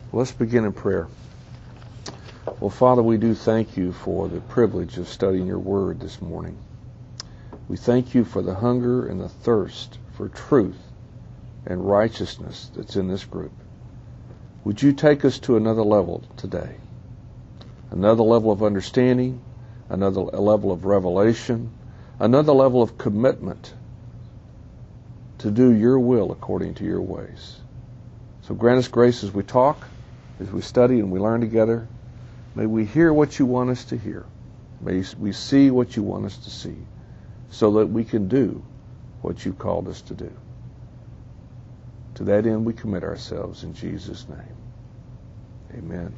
Let's begin in prayer. Well, Father, we do thank you for the privilege of studying your word this morning. We thank you for the hunger and the thirst for truth and righteousness that's in this group. Would you take us to another level today? Another level of understanding, another level of revelation, another level of commitment to do your will according to your ways. So grant us grace as we talk, as we study and we learn together. May we hear what you want us to hear. May we see what you want us to see, so that we can do what you called us to do. To that end, we commit ourselves in Jesus' name. Amen.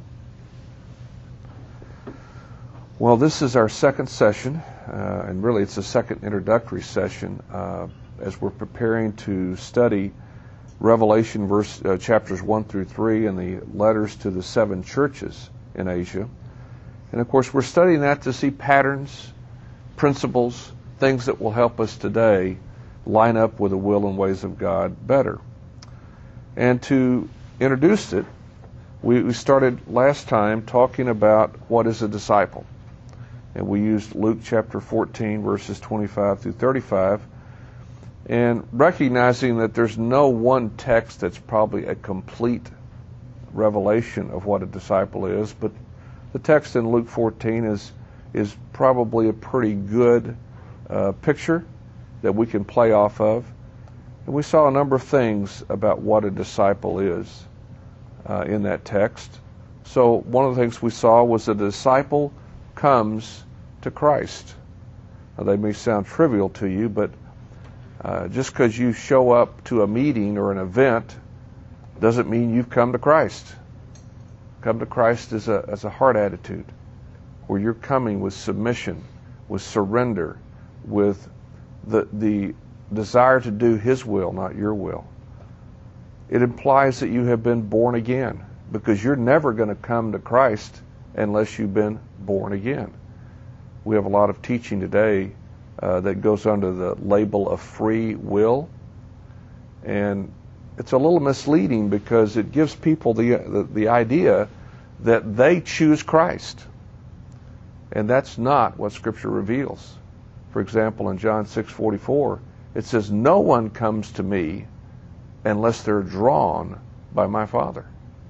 Well, this is our second session, and really it's a second introductory session as we're preparing to study Revelation chapters 1 through 3 and the letters to the 7 churches in Asia. And of course, we're studying that to see patterns, principles, things that will help us today line up with the will and ways of God better. And to introduce it, we started last time talking about what is a disciple. And we used Luke chapter 14, verses 25 through 35. And recognizing that there's no one text that's probably a complete revelation of what a disciple is, but the text in Luke 14 is probably a pretty good picture that we can play off of. And we saw a number of things about what a disciple is in that text. So one of the things we saw was that a disciple comes to Christ. Now, they may sound trivial to you, but just because you show up to a meeting or an event doesn't mean you've come to Christ. Come to Christ as a heart attitude, where you're coming with submission, with surrender, with the desire to do His will, not your will. It implies that you have been born again, because you're never going to come to Christ unless you've been born again. We have a lot of teaching today that goes under the label of free will, and it's a little misleading because it gives people the idea that they choose Christ, and that's not what Scripture reveals. For example, in John 6:44, it says, "No one comes to me unless they're drawn by my Father."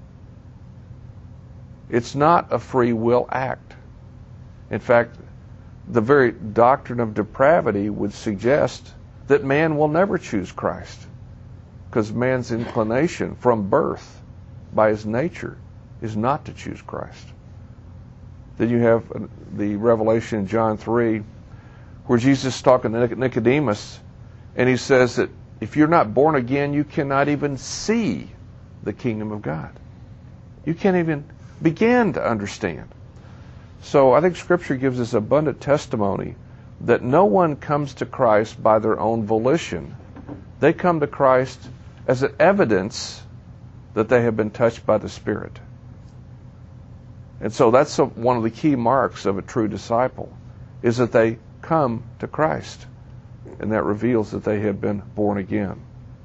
It's not a free will act. In fact, the very doctrine of depravity would suggest that man will never choose Christ, because man's inclination from birth, by his nature, is not to choose Christ. Then you have the revelation in John 3, where Jesus is talking to Nicodemus, and he says that if you're not born again, you cannot even see the kingdom of God. You can't even begin to understand. So I think Scripture gives us abundant testimony that no one comes to Christ by their own volition. They come to Christ as an evidence that they have been touched by the Spirit. And so that's one of the key marks of a true disciple, is that they come to Christ. And that reveals that they have been born again.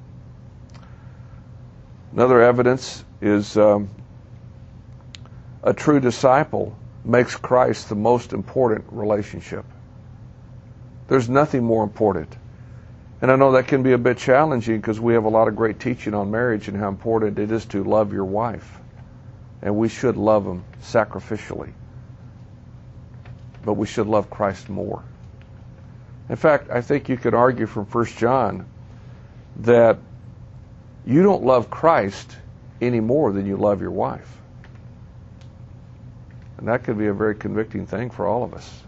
Another evidence is a true disciple makes Christ the most important relationship. There's nothing more important. And I know that can be a bit challenging because we have a lot of great teaching on marriage and how important it is to love your wife. And we should love them sacrificially. But we should love Christ more. In fact, I think you could argue from 1 John that you don't love Christ any more than you love your wife. And that could be a very convicting thing for all of us.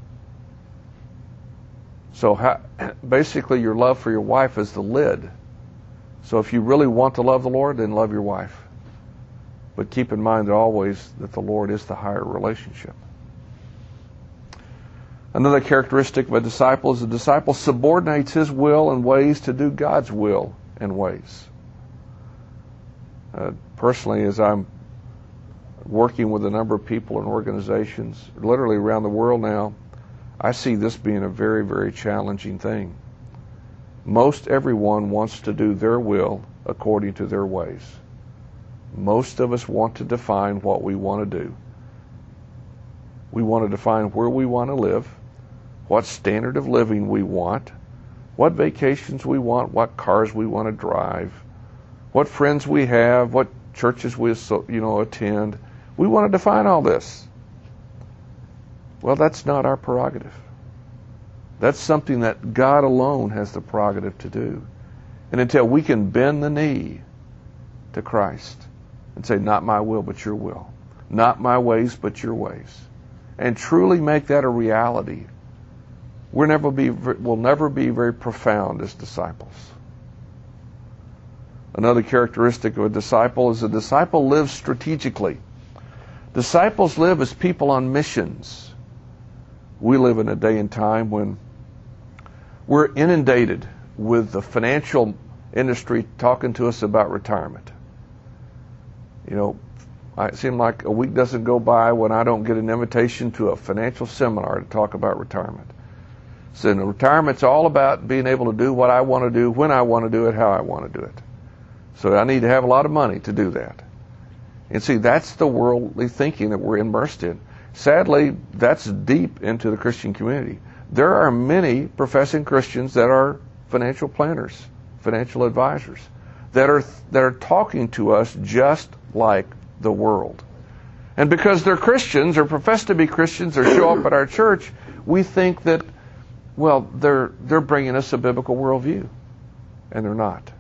So basically your love for your wife is the lid. So if you really want to love the Lord, then love your wife. But keep in mind that always that the Lord is the higher relationship. Another characteristic of a disciple is a disciple subordinates his will and ways to do God's will and ways. Personally, as I'm working with a number of people and organizations literally around the world now, I see this being a very, very challenging thing. Most everyone wants to do their will according to their ways. Most of us want to define what we want to do. We want to define where we want to live, what standard of living we want, what vacations we want, what cars we want to drive, what friends we have, what churches we attend. We want to define all this. Well, that's not our prerogative. That's something that God alone has the prerogative to do. And until we can bend the knee to Christ and say, not my will, but your will. Not my ways, but your ways. And truly make that a reality, we'll never be very profound as disciples. Another characteristic of a disciple is a disciple lives strategically. Disciples live as people on missions. We live in a day and time when we're inundated with the financial industry talking to us about retirement. It seems like a week doesn't go by when I don't get an invitation to a financial seminar to talk about retirement. So retirement's all about being able to do what I want to do, when I want to do it, how I want to do it. So I need to have a lot of money to do that. And see, that's the worldly thinking that we're immersed in. Sadly, that's deep into the Christian community. There are many professing Christians that are financial planners, financial advisors, that are talking to us just like the world. And because they're Christians or profess to be Christians or show up at our church, we think that, well, they're bringing us a biblical worldview. And they're not.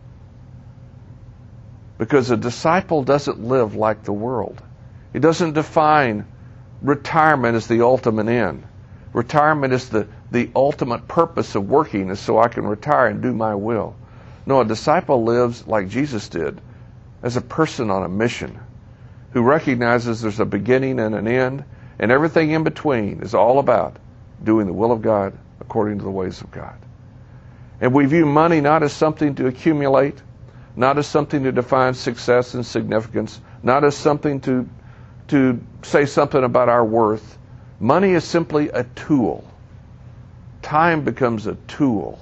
Because a disciple doesn't live like the world. He doesn't define retirement as the ultimate end. Retirement is the ultimate purpose of working is so I can retire and do my will. No, a disciple lives like Jesus did, as a person on a mission, who recognizes there's a beginning and an end, and everything in between is all about doing the will of God according to the ways of God. And we view money not as something to accumulate, not as something to define success and significance, not as something to say something about our worth. Money is simply a tool. Time becomes a tool.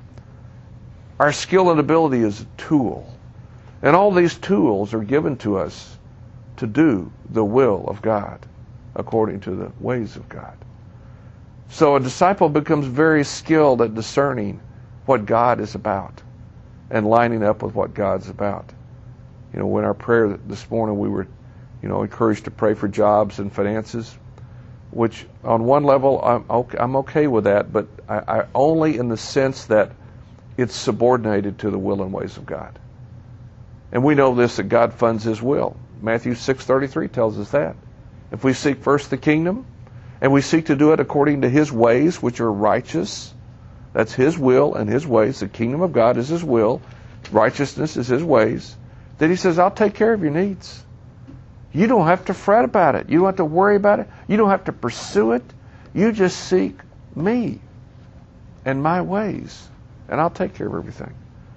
Our skill and ability is a tool. And all these tools are given to us to do the will of God according to the ways of God. So a disciple becomes very skilled at discerning what God is about and lining up with what God's about. In our prayer this morning, we were, encouraged to pray for jobs and finances, which on one level I'm okay with that, but I only in the sense that it's subordinated to the will and ways of God. And we know this, that God funds His will. Matthew 6:33 tells us that. If we seek first the kingdom, and we seek to do it according to His ways, which are righteous, that's His will and His ways. The kingdom of God is His will. Righteousness is His ways. Then He says, I'll take care of your needs. You don't have to fret about it. You don't have to worry about it. You don't have to pursue it. You just seek me and my ways, and I'll take care of everything.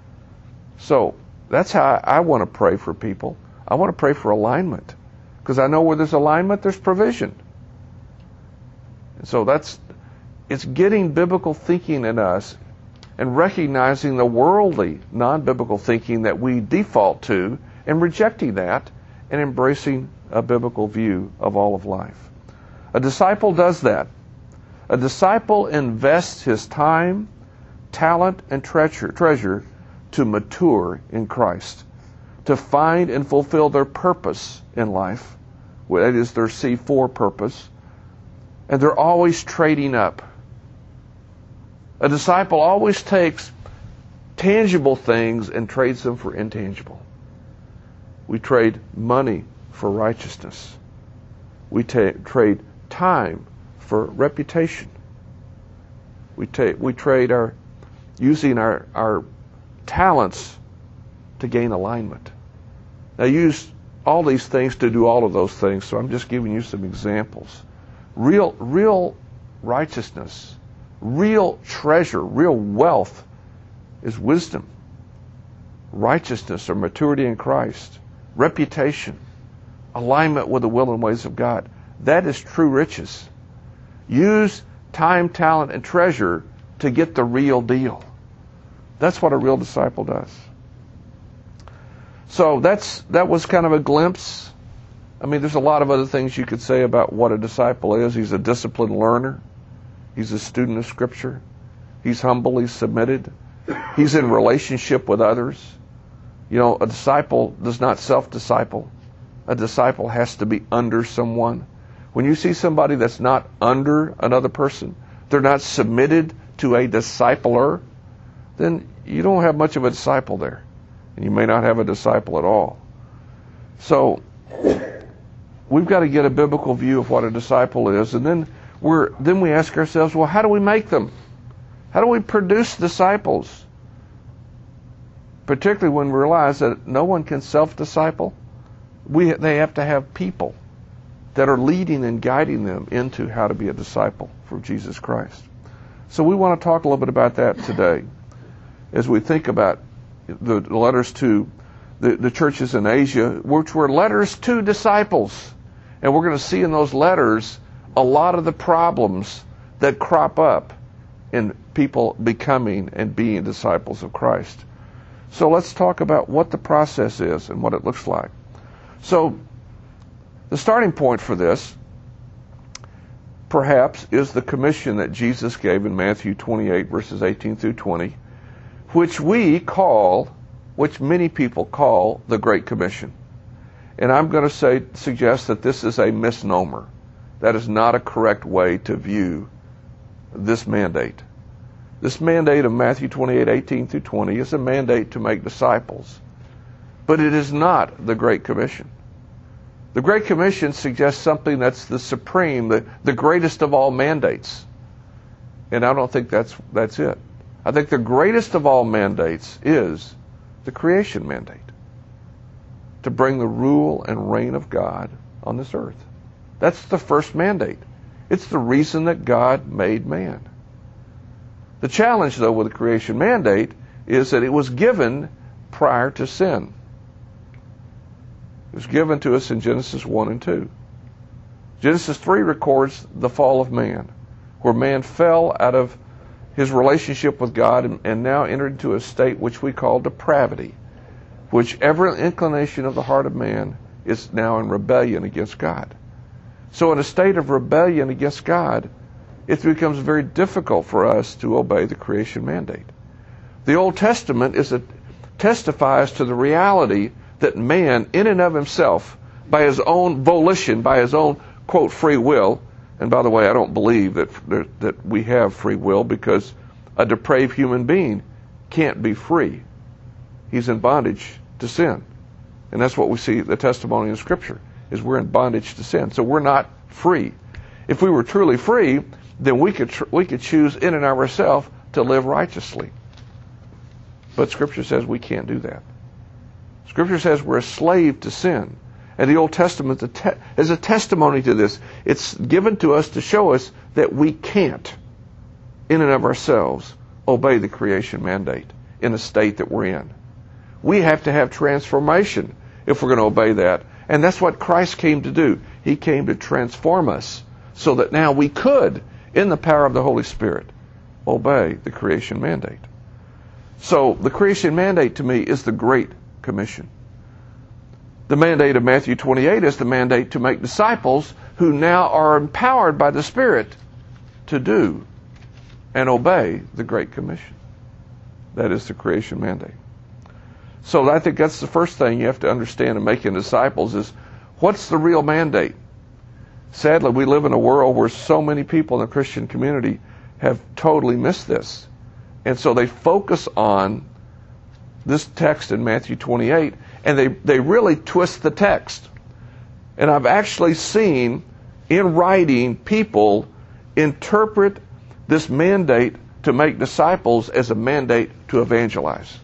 So that's how I want to pray for people. I want to pray for alignment, because I know where there's alignment, there's provision. And so it's getting biblical thinking in us and recognizing the worldly, non-biblical thinking that we default to and rejecting that and embracing a biblical view of all of life. A disciple does that. A disciple invests his time, talent, and treasure to mature in Christ, to find and fulfill their purpose in life. That is their C4 purpose. And they're always trading up. A disciple always takes tangible things and trades them for intangible. We trade money for righteousness. We trade time for reputation. We trade using our talents to gain alignment. Now, use all these things to do all of those things, so I'm just giving you some examples. Real righteousness, real treasure, real wealth is wisdom, righteousness or maturity in Christ, reputation, alignment with the will and ways of God. That is true riches. Use time, talent, and treasure to get the real deal. That's what a real disciple does. So that was kind of a glimpse. I mean, there's a lot of other things you could say about what a disciple is. He's a disciplined learner. He's a student of Scripture. He's humble. He's submitted. He's in relationship with others. You know, a disciple does not self-disciple. A disciple has to be under someone. When you see somebody that's not under another person, they're not submitted to a discipler, then you don't have much of a disciple there. And you may not have a disciple at all. So we've got to get a biblical view of what a disciple is, and then we ask ourselves, well, how do we make them? How do we produce disciples? Particularly when we realize that no one can self-disciple. They have to have people that are leading and guiding them into how to be a disciple for Jesus Christ. So we want to talk a little bit about that today as we think about the letters to the churches in Asia, which were letters to disciples. And we're going to see in those letters a lot of the problems that crop up in people becoming and being disciples of Christ. So let's talk about what the process is and what it looks like. So the starting point for this, perhaps, is the commission that Jesus gave in Matthew 28, verses 18 through 20, which many people call the Great Commission. And I'm going to suggest that this is a misnomer. That is not a correct way to view this mandate. This mandate of Matthew 28, 18 through 20 is a mandate to make disciples. But it is not the Great Commission. The Great Commission suggests something that's the supreme, the greatest of all mandates. And I don't think that's it. I think the greatest of all mandates is the creation mandate, to bring the rule and reign of God on this earth. That's the first mandate. It's the reason that God made man. The challenge, though, with the creation mandate is that it was given prior to sin. It was given to us in Genesis 1 and 2. Genesis 3 records the fall of man, where man fell out of his relationship with God and now entered into a state which we call depravity, which every inclination of the heart of man is now in rebellion against God. So in a state of rebellion against God, it becomes very difficult for us to obey the creation mandate. The Old Testament testifies to the reality that man, in and of himself, by his own volition, by his own, quote, free will, and by the way, I don't believe that we have free will, because a depraved human being can't be free. He's in bondage to sin. And that's what we see, the testimony in Scripture, is we're in bondage to sin. So we're not free. If we were truly free, then we could choose in and of ourselves to live righteously. But Scripture says we can't do that. Scripture says we're a slave to sin. And the Old Testament is a testimony to this. It's given to us to show us that we can't, in and of ourselves, obey the creation mandate in the state that we're in. We have to have transformation if we're going to obey that. And that's what Christ came to do. He came to transform us so that now we could, in the power of the Holy Spirit, obey the creation mandate. So the creation mandate to me is the Great Commission. The mandate of Matthew 28 is the mandate to make disciples who now are empowered by the Spirit to do and obey the Great Commission. That is the creation mandate. So I think that's the first thing you have to understand in making disciples is, what's the real mandate? Sadly, we live in a world where so many people in the Christian community have totally missed this. And so they focus on this text in Matthew 28, and they really twist the text. And I've actually seen in writing people interpret this mandate to make disciples as a mandate to evangelize.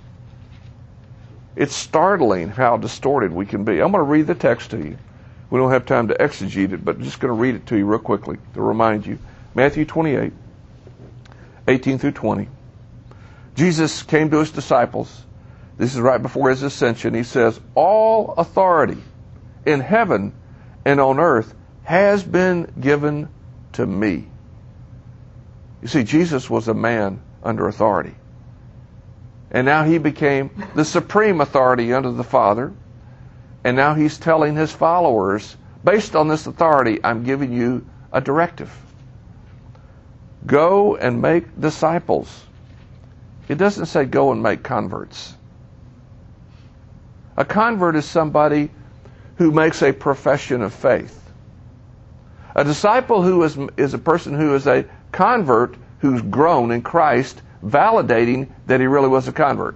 It's startling how distorted we can be. I'm going to read the text to you. We don't have time to exegete it, but I'm just going to read it to you real quickly to remind you. Matthew 28, 18 through 20. Jesus came to his disciples. This is right before his ascension. He says, "All authority in heaven and on earth has been given to me." You see, Jesus was a man under authority. And now he became the supreme authority under the Father. And now he's telling his followers, based on this authority, I'm giving you a directive. Go and make disciples. It doesn't say go and make converts. A convert is somebody who makes a profession of faith. A disciple who is a person who is a convert who's grown in Christ, validating that he really was a convert.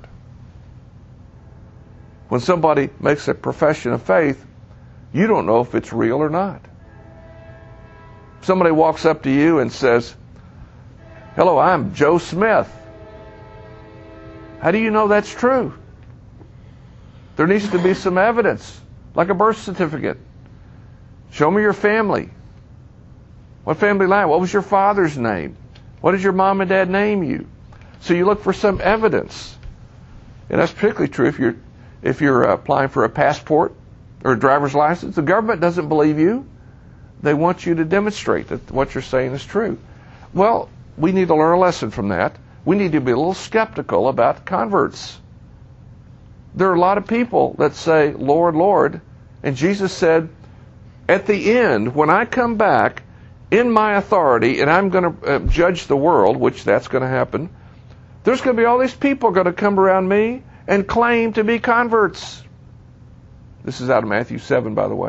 When somebody makes a profession of faith, you don't know if it's real or not. Somebody walks up to you and says, "Hello, I'm Joe Smith." How do you know that's true? There needs to be some evidence, like a birth certificate. Show me your family. What family line? What was your father's name? What did your mom and dad name you? So you look for some evidence. And that's particularly true if you're applying for a passport or a driver's license. The government doesn't believe you. They want you to demonstrate that what you're saying is true. Well, we need to learn a lesson from that. We need to be a little skeptical about converts. There are a lot of people that say, "Lord, Lord," and Jesus said, at the end, when I come back in my authority and I'm going to judge the world, which that's going to happen, there's going to be all these people going to come around me and claim to be converts. This is out of Matthew 7, by the way.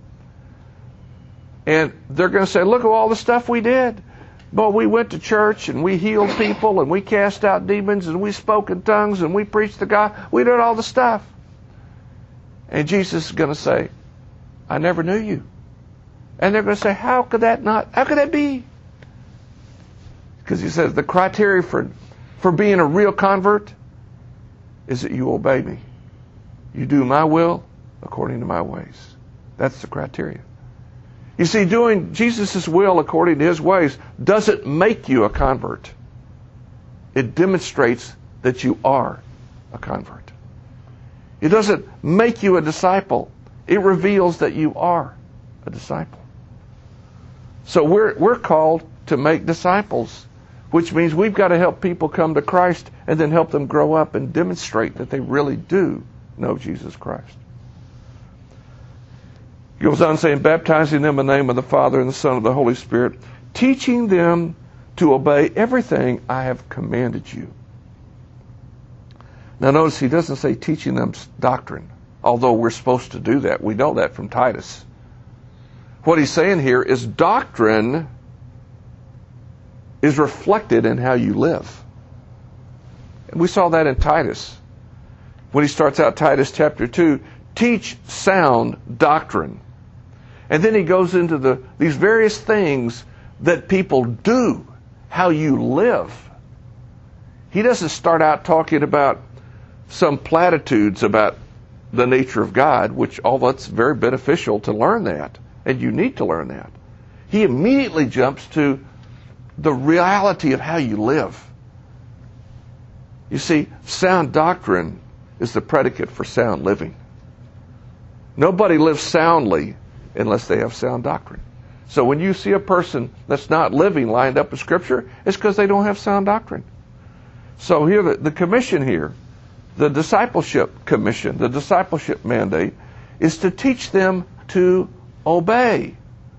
And they're going to say, "Look at all the stuff we did. But we went to church and we healed people and we cast out demons and we spoke in tongues and we preached the gospel. We did all the stuff." And Jesus is going to say, "I never knew you." And they're going to say, how could that be? Because he says the criteria for being a real convert is that you obey me. You do my will according to my ways. That's the criteria. You see, doing Jesus' will according to his ways doesn't make you a convert. It demonstrates that you are a convert. It doesn't make you a disciple. It reveals that you are a disciple. So we're called to make disciples, which means we've got to help people come to Christ and then help them grow up and demonstrate that they really do know Jesus Christ. He goes on saying, baptizing them in the name of the Father and the Son and the Holy Spirit, teaching them to obey everything I have commanded you. Now notice he doesn't say teaching them doctrine, although we're supposed to do that. We know that from Titus. What he's saying here is doctrine is reflected in how you live. And we saw that in Titus. When he starts out Titus chapter 2, teach sound doctrine. And then he goes into these various things that people do, how you live. He doesn't start out talking about some platitudes about the nature of God, which although it's very beneficial to learn that, and you need to learn that. He immediately jumps to the reality of how you live. You see, sound doctrine is the predicate for sound living. Nobody lives soundly unless they have sound doctrine. So when you see a person that's not living lined up with Scripture, it's because they don't have sound doctrine. So here, the commission here, the discipleship commission, the discipleship mandate, is to teach them to obey.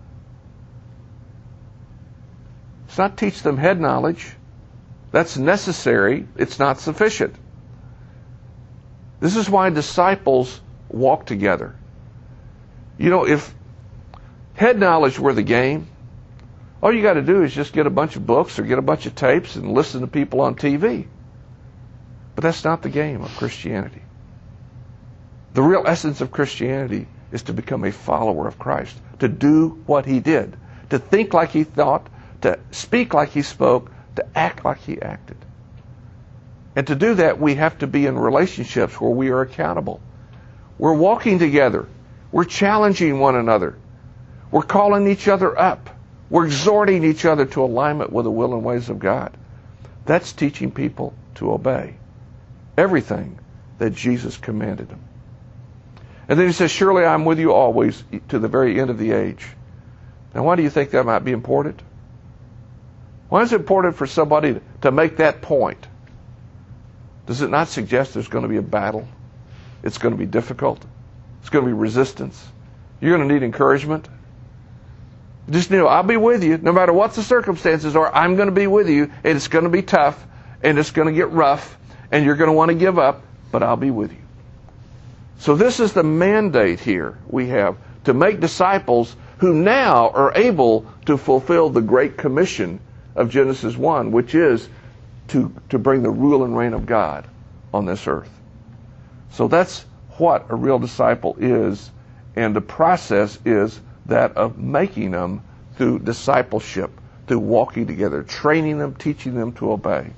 It's not teach them head knowledge. That's necessary. It's not sufficient. This is why disciples walk together. You know, if head knowledge were the game, all you got to do is just get a bunch of books or get a bunch of tapes and listen to people on TV. But that's not the game of Christianity. The real essence of Christianity is to become a follower of Christ, to do what he did, to think like he thought, to speak like he spoke, to act like he acted. And to do that, we have to be in relationships where we are accountable. We're walking together. We're challenging one another. We're calling each other up. We're exhorting each other to alignment with the will and ways of God. That's teaching people to obey everything that Jesus commanded them. And then he says, surely I'm with you always to the very end of the age. Now, why do you think that might be important? Why is it important for somebody to make that point? Does it not suggest there's going to be a battle? It's going to be difficult. It's going to be resistance. You're going to need encouragement. Just know, I'll be with you. No matter what the circumstances are, I'm going to be with you. And it's going to be tough. And it's going to get rough. And you're going to want to give up. But I'll be with you. So this is the mandate here we have, to make disciples who now are able to fulfill the Great Commission of Genesis 1, which is to bring the rule and reign of God on this earth. So that's what a real disciple is, and the process is that of making them through discipleship, through walking together, training them, teaching them to obey.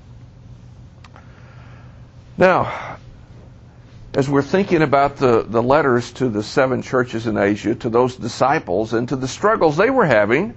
Now, as we're thinking about the letters to the 7 churches in Asia, to those disciples, and to the struggles they were having,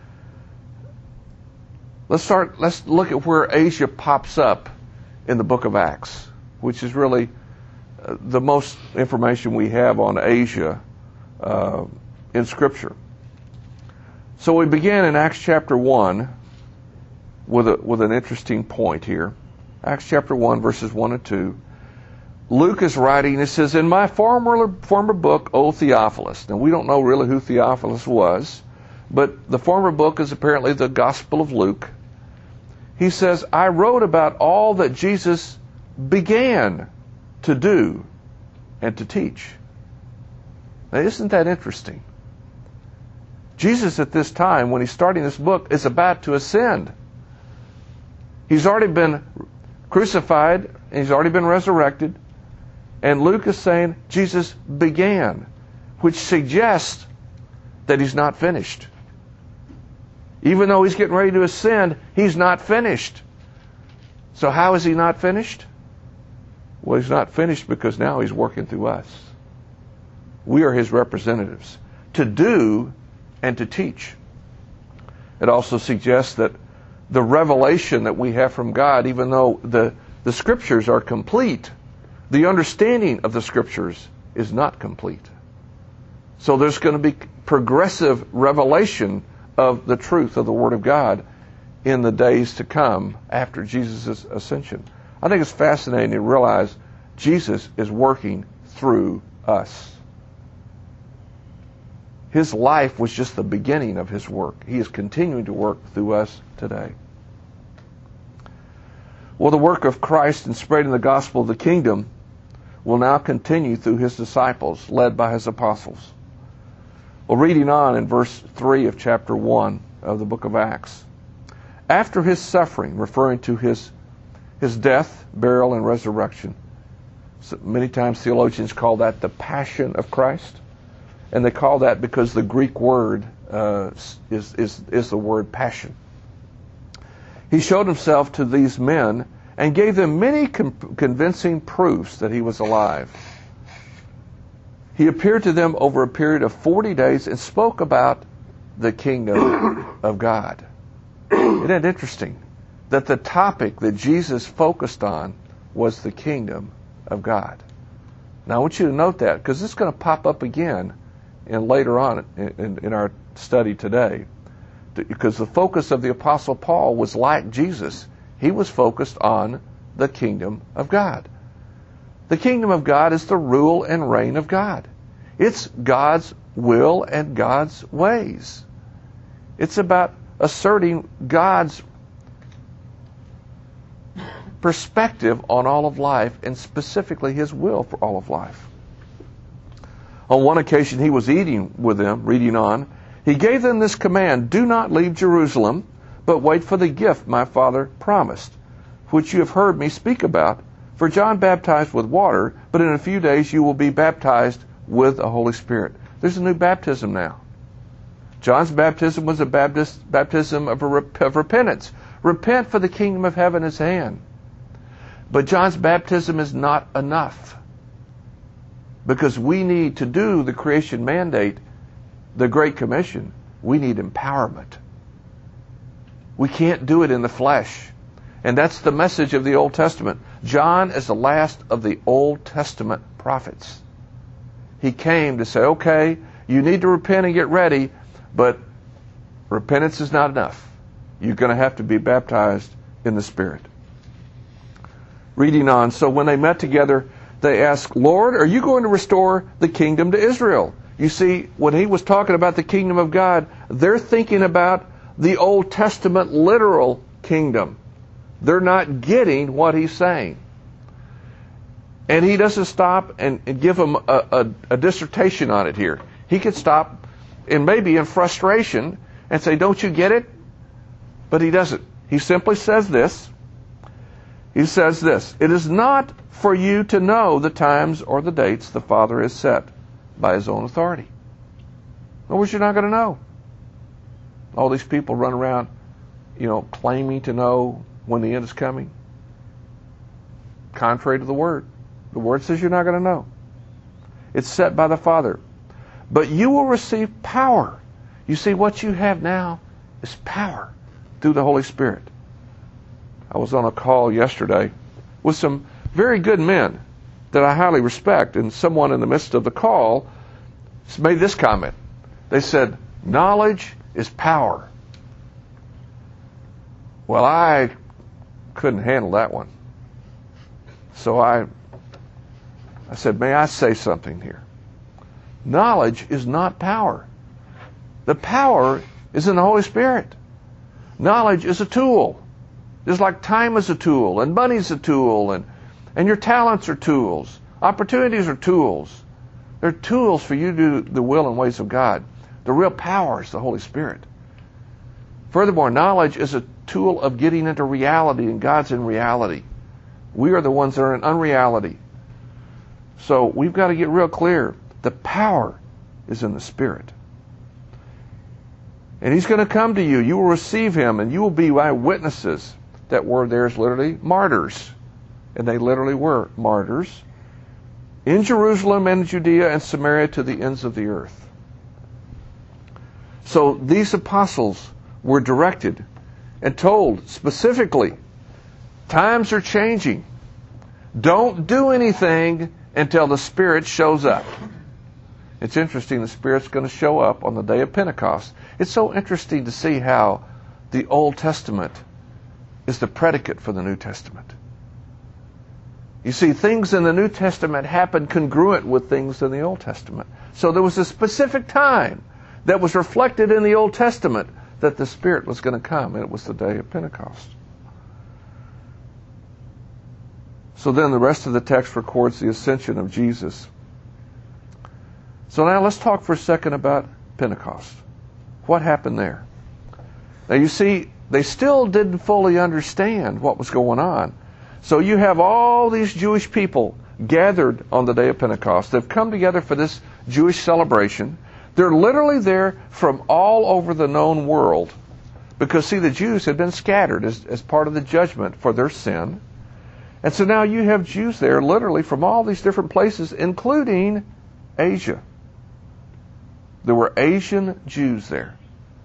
let's look at where Asia pops up in the book of Acts, which is really the most information we have on Asia in Scripture. So we begin in Acts chapter 1 with an interesting point here. Acts chapter 1, verses 1 and 2. Luke is writing, it says, in my former book, O Theophilus. Now, we don't know really who Theophilus was, but the former book is apparently the Gospel of Luke. He says, I wrote about all that Jesus began to do and to teach. Now, isn't that interesting? Jesus at this time, when he's starting this book, is about to ascend. He's already been crucified, and he's already been resurrected. And Luke is saying Jesus began, which suggests that he's not finished. Even though he's getting ready to ascend, he's not finished. So how is he not finished? Well, he's not finished because now he's working through us. We are his representatives to do and to teach. It also suggests that the revelation that we have from God, even though the Scriptures are complete, the understanding of the Scriptures is not complete. So there's going to be progressive revelation of the truth of the Word of God in the days to come after Jesus' ascension. I think it's fascinating to realize Jesus is working through us. His life was just the beginning of his work. He is continuing to work through us today. Well, the work of Christ in spreading the gospel of the kingdom will now continue through his disciples, led by his apostles. Well, reading on in verse 3 of chapter 1 of the book of Acts. After his suffering, referring to his death, burial, and resurrection. So many times theologians call that the passion of Christ. And they call that because the Greek word is the word passion. He showed himself to these men and gave them many convincing proofs that he was alive. He appeared to them over a period of 40 days and spoke about the kingdom of God. Isn't it interesting that the topic that Jesus focused on was the kingdom of God? Now I want you to note that, because it's going to pop up again and later on in our study today. Because the focus of the Apostle Paul was like Jesus. He was focused on the kingdom of God. The kingdom of God is the rule and reign of God. It's God's will and God's ways. It's about asserting God's perspective on all of life, and specifically his will for all of life. On one occasion he was eating with them, reading on, he gave them this command, do not leave Jerusalem, but wait for the gift my Father promised, which you have heard me speak about. For John baptized with water, but in a few days you will be baptized with the Holy Spirit. There's a new baptism now. John's baptism was a baptism of repentance. Repent, for the kingdom of heaven is at hand. But John's baptism is not enough, because we need to do the creation mandate, the Great Commission. We need empowerment. We can't do it in the flesh. And that's the message of the Old Testament. John is the last of the Old Testament prophets. He came to say, okay, you need to repent and get ready, but repentance is not enough. You're going to have to be baptized in the Spirit. Reading on, so when they met together, they asked, Lord, are you going to restore the kingdom to Israel? You see, when he was talking about the kingdom of God, they're thinking about the Old Testament literal kingdom. They're not getting what he's saying. And he doesn't stop and give them a dissertation on it here. He could stop and maybe in frustration and say, don't you get it? But he doesn't. He simply says this. He says this, it is not for you to know the times or the dates the Father has set by his own authority. In other words, you're not going to know. All these people run around, claiming to know when the end is coming. Contrary to the Word. The Word says you're not going to know. It's set by the Father. But you will receive power. You see, what you have now is power through the Holy Spirit. I was on a call yesterday with some very good men that I highly respect, and someone in the midst of the call made this comment. They said, knowledge is power. Well, I couldn't handle that one. So I said, may I say something here? Knowledge is not power. The power is in the Holy Spirit. Knowledge is a tool. Just like time is a tool, and money's a tool, and your talents are tools. Opportunities are tools. They're tools for you to do the will and ways of God. The real power is the Holy Spirit. Furthermore, knowledge is a tool of getting into reality, and God's in reality. We are the ones that are in unreality. So we've got to get real clear. The power is in the Spirit. And He's going to come to you. You will receive Him, and you will be my witnesses. That word there is literally martyrs. And they literally were martyrs. In Jerusalem and Judea and Samaria to the ends of the earth. So these apostles were directed and told specifically, times are changing. Don't do anything until the Spirit shows up. It's interesting, the Spirit's going to show up on the day of Pentecost. It's so interesting to see how the Old Testament is the predicate for the New Testament. You see, things in the New Testament happen congruent with things in the Old Testament. So there was a specific time that was reflected in the Old Testament that the Spirit was going to come, and it was the day of Pentecost. So then the rest of the text records the ascension of Jesus. So now let's talk for a second about Pentecost. What happened there? Now you see, they still didn't fully understand what was going on. So you have all these Jewish people gathered on the day of Pentecost. They've come together for this Jewish celebration. They're literally there from all over the known world. Because, see, the Jews had been scattered as part of the judgment for their sin. And so now you have Jews there literally from all these different places, including Asia. There were Asian Jews there.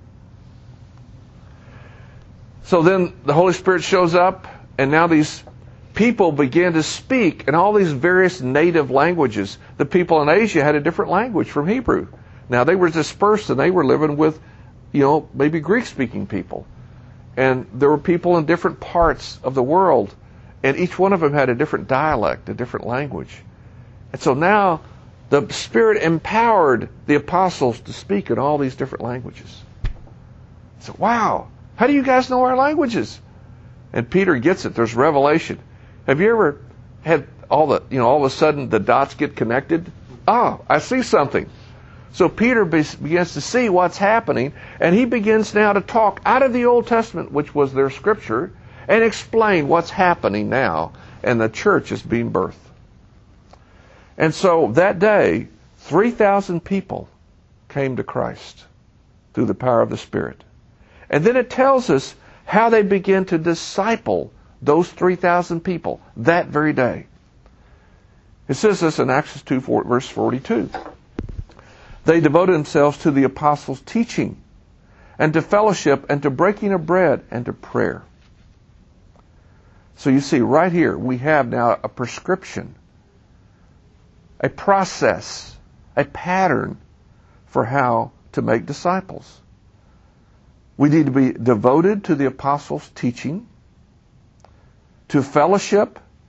So then the Holy Spirit shows up, and now these people began to speak in all these various native languages. The people in Asia had a different language from Hebrew. Now they were dispersed, and they were living with, maybe Greek-speaking people. And there were people in different parts of the world, and each one of them had a different dialect, a different language. And so now the Spirit empowered the apostles to speak in all these different languages. So, wow, how do you guys know our languages? And Peter gets it. There's revelation. Have you ever had all of a sudden the dots get connected? I see something. So Peter begins to see what's happening, and he begins now to talk out of the Old Testament, which was their scripture, and explain what's happening now, and the church is being birthed. And so that day, 3,000 people came to Christ through the power of the Spirit. And then it tells us how they began to disciple those 3,000 people that very day. It says this in Acts 2, verse 42. They devoted themselves to the apostles' teaching and to fellowship and to breaking of bread and to prayer. So you see, right here, we have now a prescription, a process, a pattern for how to make disciples. We need to be devoted to the apostles' teaching, to fellowship,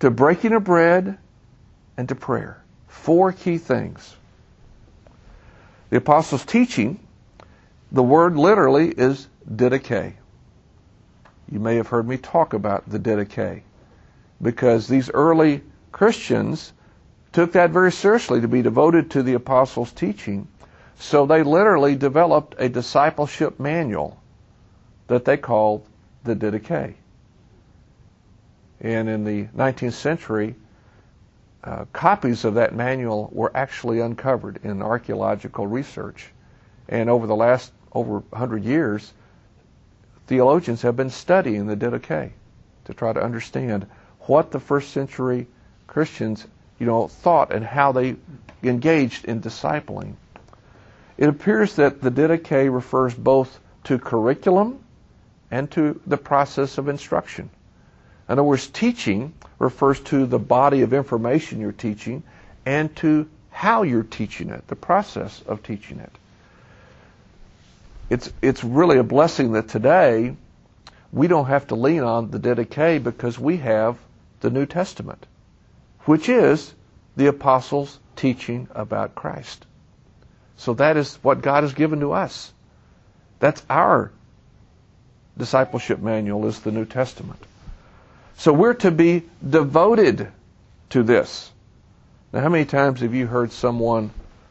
to breaking of bread, and to prayer. 4 key things. The apostles' teaching, the word literally is didache. You may have heard me talk about the didache, because these early Christians took that very seriously, to be devoted to the apostles' teaching. So they literally developed a discipleship manual that they called the Didache. And in the 19th century, copies of that manual were actually uncovered in archaeological research. And over the last over 100 years, theologians have been studying the Didache to try to understand what the first century Christians, thought and how they engaged in discipling. It appears that the Didache refers both to curriculum and to the process of instruction. In other words, teaching refers to the body of information you're teaching and to how you're teaching it, the process of teaching it. It's really a blessing that today we don't have to lean on the Didache, because we have the New Testament, which is the apostles' teaching about Christ. So that is what God has given to us. That's our discipleship manual, is the New Testament. So we're to be devoted to this. Now, how many times have you heard someone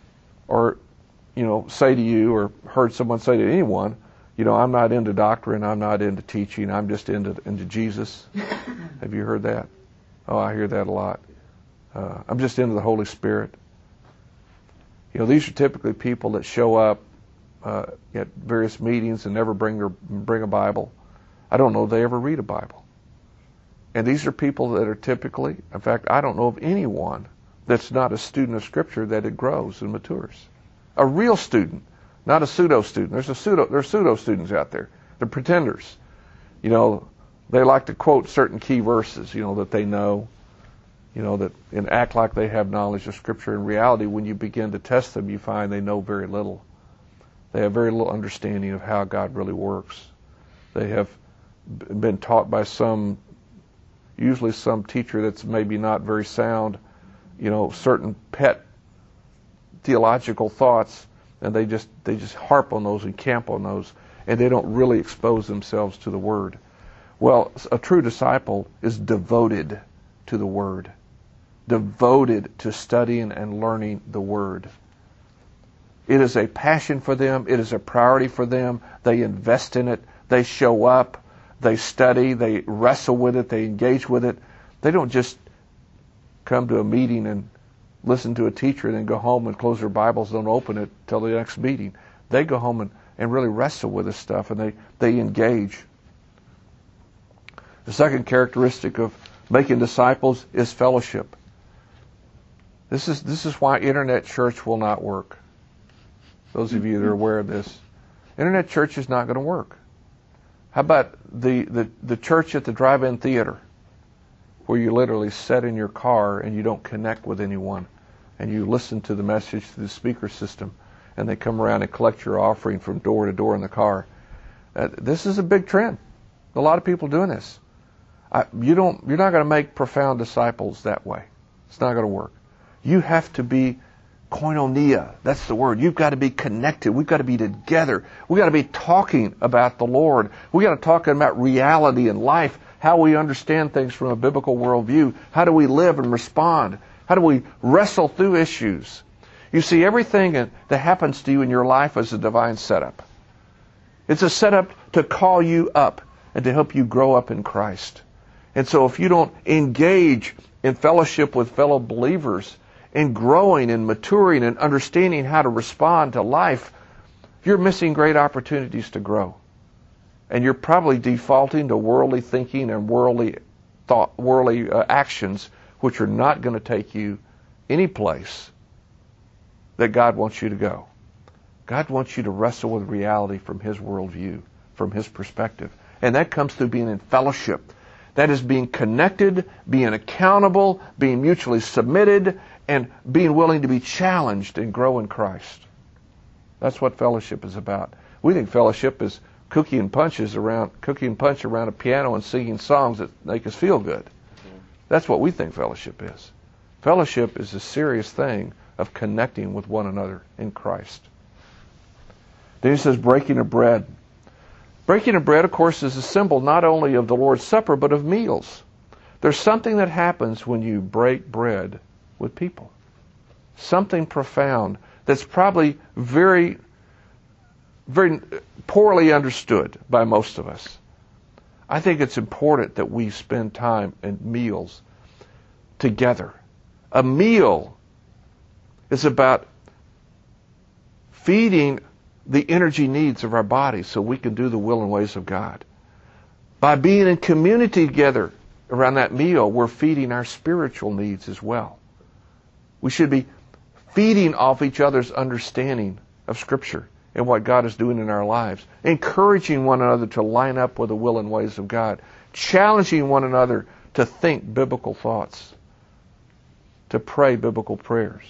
say to you, or heard someone say to anyone, I'm not into doctrine, I'm not into teaching, I'm just into Jesus? Have you heard that? Oh, I hear that a lot. I'm just into the Holy Spirit. These are typically people that show up at various meetings and never bring a Bible. I don't know if they ever read a Bible. And these are people that are typically, in fact, I don't know of anyone that's not a student of Scripture that it grows and matures. A real student, not a pseudo student. There's pseudo students out there. They're pretenders. They like to quote certain key verses, that they know, and act like they have knowledge of Scripture. In reality, when you begin to test them, you find they know very little. They have very little understanding of how God really works. They have been taught by usually some teacher that's maybe not very sound, certain pet theological thoughts, and they just harp on those and camp on those, and they don't really expose themselves to the Word. Well, a true disciple is devoted to the Word, devoted to studying and learning the Word. It is a passion for them. It is a priority for them. They invest in it. They show up. They study. They wrestle with it. They engage with it. They don't just come to a meeting and listen to a teacher and then go home and close their Bibles, don't open it till the next meeting. They go home and really wrestle with this stuff, and they engage. The second characteristic of making disciples is fellowship. This is why Internet church will not work. Those of you that are aware of this. Internet church is not going to work. How about the church at the drive-in theater, where you literally sit in your car and you don't connect with anyone, and you listen to the message through the speaker system, and they come around and collect your offering from door to door in the car. This is a big trend. A lot of people doing this. You're not going to make profound disciples that way. It's not going to work. You have to be koinonia. That's the word. You've got to be connected. We've got to be together. We've got to be talking about the Lord. We've got to talk about reality and life, how we understand things from a biblical worldview. How do we live and respond? How do we wrestle through issues? You see, everything that happens to you in your life is a divine setup. It's a setup to call you up and to help you grow up in Christ. And so if you don't engage in fellowship with fellow believers, in growing and maturing and understanding how to respond to life, you're missing great opportunities to grow. And you're probably defaulting to worldly thinking and worldly actions, which are not going to take you any place that God wants you to go. God wants you to wrestle with reality from His worldview, from His perspective. And that comes through being in fellowship. That is being connected, being accountable, being mutually submitted, and being willing to be challenged and grow in Christ. That's what fellowship is about. We think fellowship is cookie and punch around a piano and singing songs that make us feel good. That's what we think fellowship is. Fellowship is a serious thing of connecting with one another in Christ. Then he says breaking of bread. Breaking of bread, of course, is a symbol not only of the Lord's Supper, but of meals. There's something that happens when you break bread with people. Something profound that's probably very, very poorly understood by most of us. I think it's important that we spend time in meals together. A meal is about feeding the energy needs of our bodies so we can do the will and ways of God. By being in community together around that meal, we're feeding our spiritual needs as well. We should be feeding off each other's understanding of Scripture and what God is doing in our lives, encouraging one another to line up with the will and ways of God, challenging one another to think biblical thoughts, to pray biblical prayers.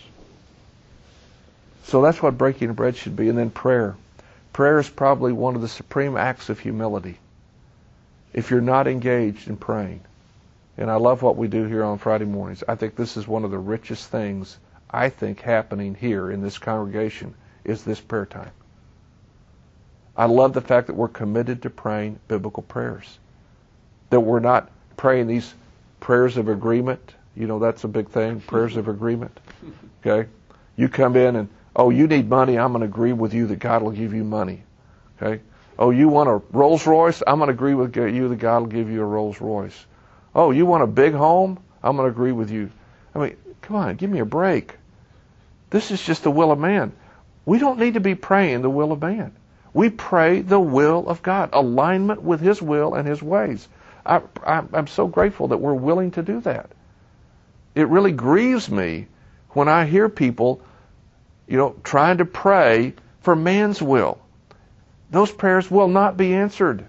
So that's what breaking of bread should be. And then prayer. Prayer is probably one of the supreme acts of humility. If you're not engaged in praying, and I love what we do here on Friday mornings, I think this is one of the richest things I think happening here in this congregation is this prayer time. I love the fact that we're committed to praying biblical prayers. That we're not praying these prayers of agreement. You know, that's a big thing, prayers of agreement. Okay? You come in and, oh, you need money, I'm going to agree with you that God will give you money. Okay? Oh, you want a Rolls Royce? I'm going to agree with you that God will give you a Rolls Royce. Oh, you want a big home? I'm going to agree with you. I mean, come on, give me a break. This is just the will of man. We don't need to be praying the will of man. We pray the will of God, alignment with His will and His ways. I'm so grateful that we're willing to do that. It really grieves me when I hear people, trying to pray for man's will. Those prayers will not be answered.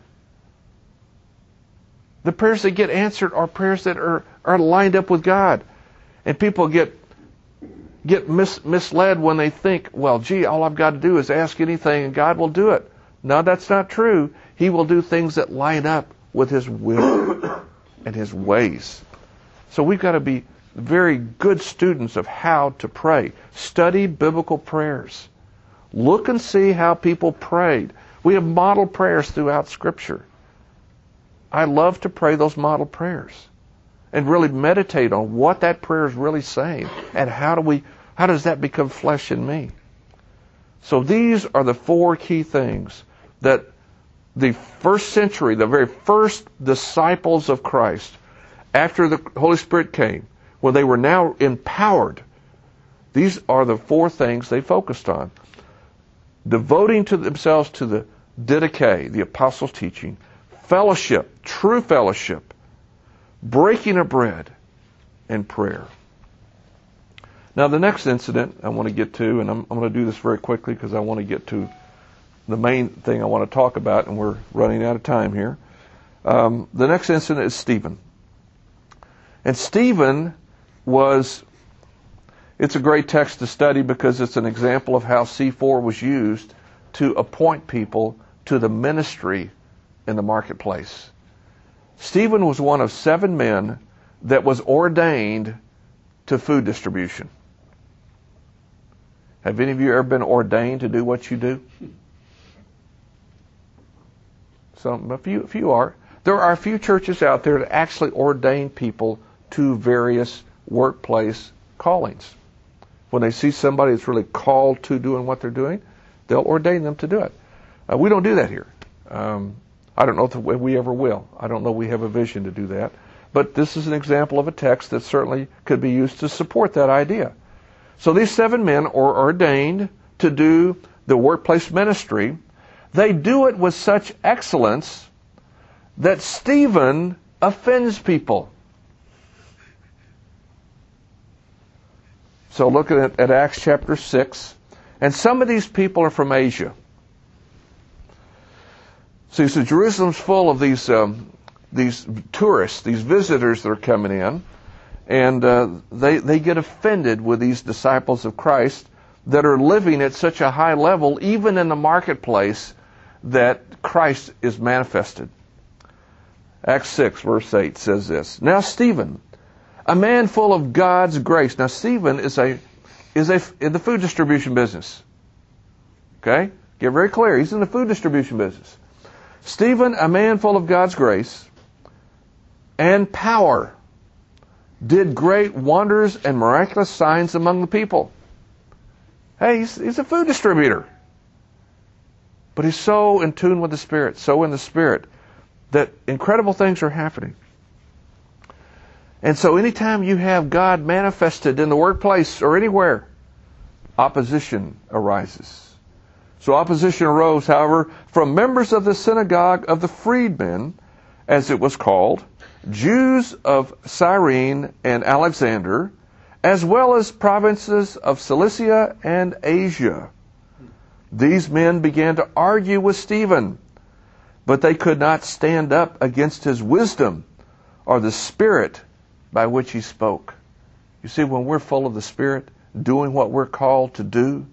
The prayers that get answered are prayers that are lined up with God. And people get misled when they think, well, gee, all I've got to do is ask anything and God will do it. No, that's not true. He will do things that line up with His will and His ways. So we've got to be very good students of how to pray. Study biblical prayers. Look and see how people prayed. We have model prayers throughout Scripture. I love to pray those model prayers and really meditate on what that prayer is really saying and how does that become flesh in me. So these are the four key things that the first century, the very first disciples of Christ, after the Holy Spirit came, when they were now empowered, these are the four things they focused on. Devoting to themselves to the didache, the apostles' teaching, fellowship, true fellowship, breaking of bread, and prayer. Now the next incident I want to get to, and I'm going to do this very quickly because I want to get to the main thing I want to talk about, and we're running out of time here. The next incident is Stephen. And Stephen it's a great text to study because it's an example of how C4 was used to appoint people to the ministry in the marketplace. Stephen was one of 7 men that was ordained to food distribution. Have any of you ever been ordained to do what you do? A few are. There are a few churches out there that actually ordain people to various workplace callings. When they see somebody that's really called to doing what they're doing, they'll ordain them to do it. We don't do that here. I don't know if we ever will. I don't know we have a vision to do that. But this is an example of a text that certainly could be used to support that idea. So these 7 men are ordained to do the workplace ministry. They do it with such excellence that Stephen offends people. So look at Acts chapter 6. And some of these people are from Asia. So Jerusalem's full of these tourists, these visitors that are coming in. And they get offended with these disciples of Christ that are living at such a high level, even in the marketplace, that Christ is manifested. Acts 6, verse 8 says this. Now Stephen, a man full of God's grace. Now, Stephen is in the food distribution business. Okay? Get very clear. He's in the food distribution business. Stephen, a man full of God's grace and power, did great wonders and miraculous signs among the people. Hey, he's a food distributor. But he's so in tune with the Spirit, so in the Spirit, that incredible things are happening. And so anytime you have God manifested in the workplace or anywhere, opposition arises. So opposition arose, however, from members of the synagogue of the freedmen, as it was called, Jews of Cyrene and Alexander, as well as provinces of Cilicia and Asia. These men began to argue with Stephen, but they could not stand up against his wisdom or the Spirit by which he spoke. You see, when we're full of the Spirit, doing what we're called to do,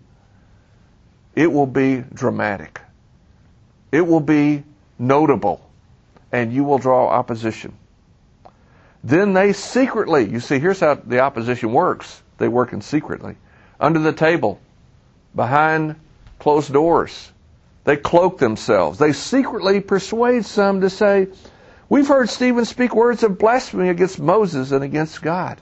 it will be dramatic. It will be notable, and you will draw opposition. Then they secretly, you see, here's how the opposition works. They work in secretly. Under the table, behind closed doors. They cloak themselves. They secretly persuade some to say, we've heard Stephen speak words of blasphemy against Moses and against God.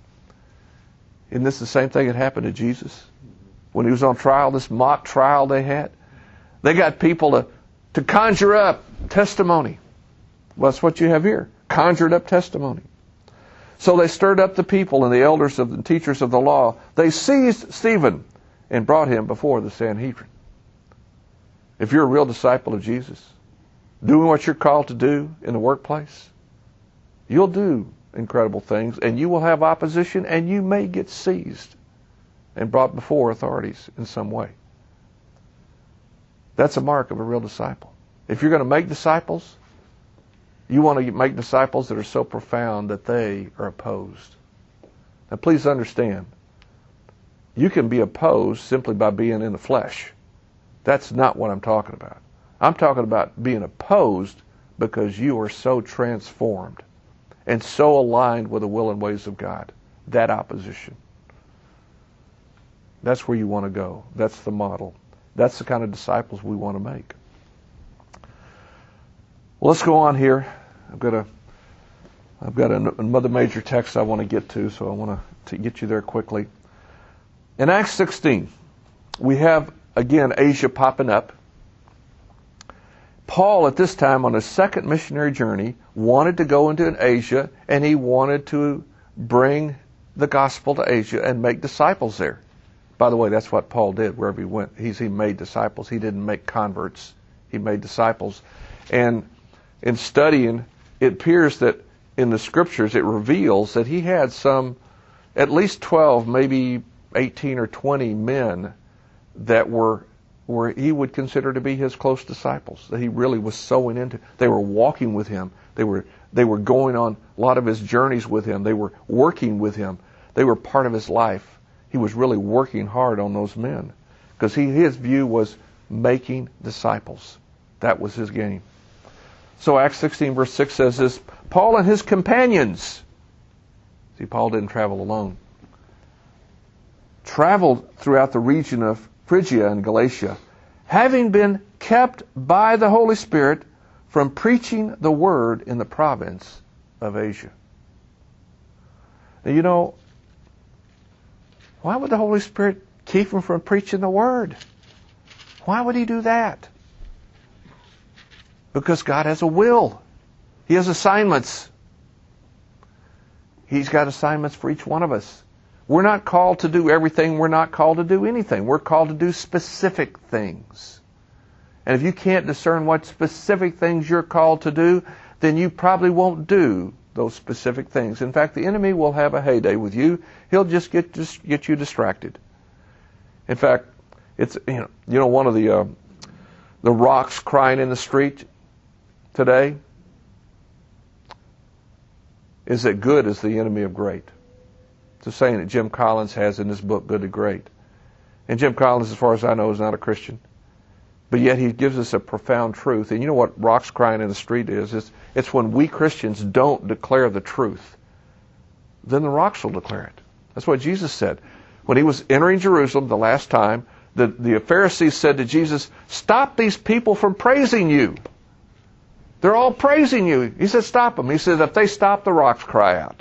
Isn't this the same thing that happened to Jesus? When he was on trial, this mock trial they had. They got people to conjure up testimony. Well, that's what you have here. Conjured up testimony. So they stirred up the people and the elders and teachers of the law. They seized Stephen and brought him before the Sanhedrin. If you're a real disciple of Jesus, doing what you're called to do in the workplace, you'll do incredible things, and you will have opposition, and you may get seized and brought before authorities in some way. That's a mark of a real disciple. If you're going to make disciples, you want to make disciples that are so profound that they are opposed. Now please understand, you can be opposed simply by being in the flesh. That's not what I'm talking about. I'm talking about being opposed because you are so transformed and so aligned with the will and ways of God. That opposition. That's where you want to go. That's the model. That's the kind of disciples we want to make. Well, let's go on here. I've got another major text I want to get to, so I want to get you there quickly. In Acts 16, we have, again, Asia popping up. Paul, at this time, on his second missionary journey, wanted to go into Asia, and he wanted to bring the gospel to Asia and make disciples there. By the way, that's what Paul did wherever he went. He made disciples. He didn't make converts. He made disciples. And in studying, it appears that in the scriptures it reveals that he had at least 12, maybe 18 or 20 men that were he would consider to be his close disciples, that he really was sowing into. They were walking with him. They were going on a lot of his journeys with him. They were working with him. They were part of his life. He was really working hard on those men because his view was making disciples. That was his game. So Acts 16 verse 6 says this, Paul and his companions, see, Paul didn't travel alone, traveled throughout the region of Phrygia and Galatia, having been kept by the Holy Spirit from preaching the word in the province of Asia. Now, you know, why would the Holy Spirit keep him from preaching the word? Why would he do that? Because God has a will. He has assignments. He's got assignments for each one of us. We're not called to do everything. We're not called to do anything. We're called to do specific things. And if you can't discern what specific things you're called to do, then you probably won't do those specific things. In fact, the enemy will have a heyday with you. He'll just get you distracted. In fact, it's one of the rocks crying in the street today is that good is the enemy of great. It's a saying that Jim Collins has in his book, Good to Great. And Jim Collins, as far as I know, is not a Christian. But yet he gives us a profound truth. And you know what rocks crying in the street is? It's when we Christians don't declare the truth then the rocks will declare it. That's what Jesus said. When he was entering Jerusalem the last time, the Pharisees said to Jesus, "Stop these people from praising you. They're all praising you." He said, "Stop them." He said, "If they stop, the rocks cry out."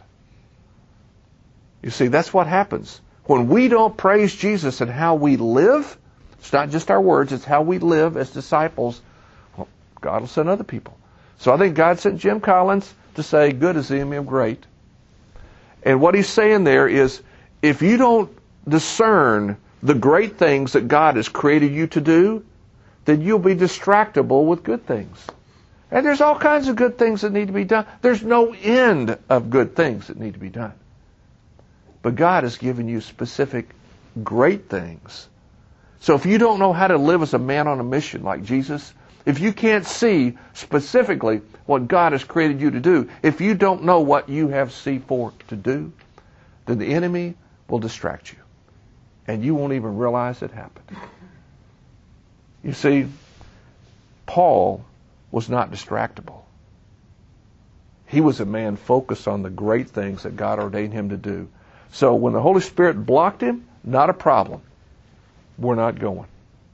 You see, that's what happens. When we don't praise Jesus and how we live, it's not just our words, it's how we live as disciples, well, God will send other people. So I think God sent Jim Collins to say, "Good is the enemy of great." And what he's saying there is, if you don't discern the great things that God has created you to do, then you'll be distractible with good things. And there's all kinds of good things that need to be done. There's no end of good things that need to be done. But God has given you specific great things. So if you don't know how to live as a man on a mission like Jesus, if you can't see specifically what God has created you to do, if you don't know what you have C4 to do, then the enemy will distract you. And you won't even realize it happened. You see, Paul was not distractible. He was a man focused on the great things that God ordained him to do. So when the Holy Spirit blocked him, not a problem. We're not going.